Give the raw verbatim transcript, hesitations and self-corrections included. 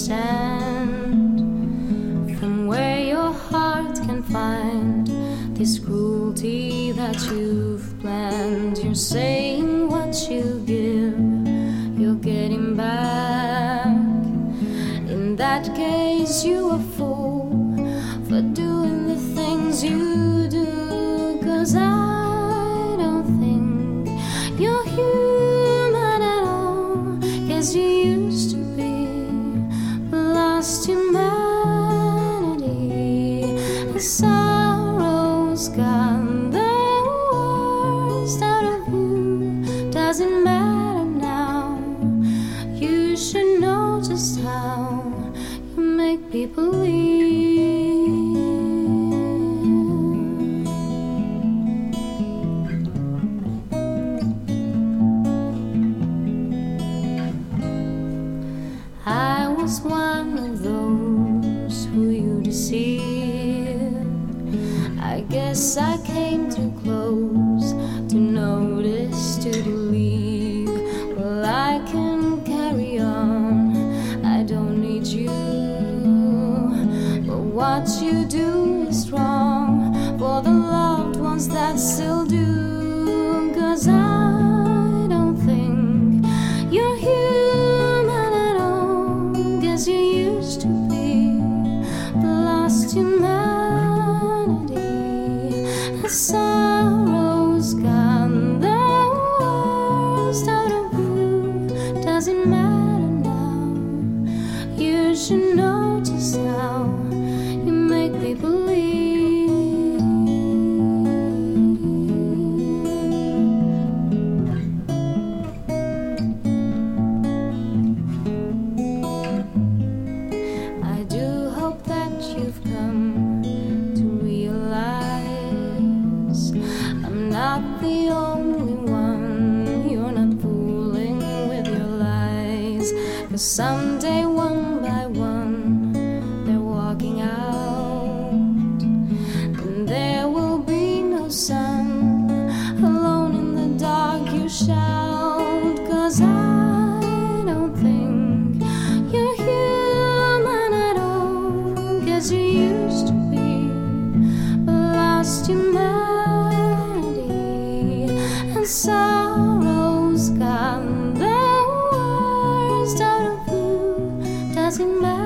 sand, from where your heart can find this cruelty that you've planned. You're saying what you give, you're getting back. In that case, you a fool for doing the things you do. 'Cause I don't think you're human at all. 'Cause you used to be lost humanity. The sorrow's gone, the worst out of you doesn't matter now. You should know just how you make people leave. I was one of those who you deceived. I guess I came too close to notice, to believe. Well, I can carry on, I don't need you. But what you do is wrong for the loved ones that still do. 'Cause I don't think you're human at all. 'Cause you used to be lost humanity. The sorrow's gone, the worst out of you doesn't matter now. You should know just how you make people leave. I do hope that you've come to realize I'm not the only one. You're not fooling with your lies. 'Cause someday, one by one, they're walking out, and there will be no sun. Alone in the dark you shout. 'Cause I don't think you're human at all. 'Cause you used to be lost humanity. And sorrow's gone, the worst out of you doesn't matter.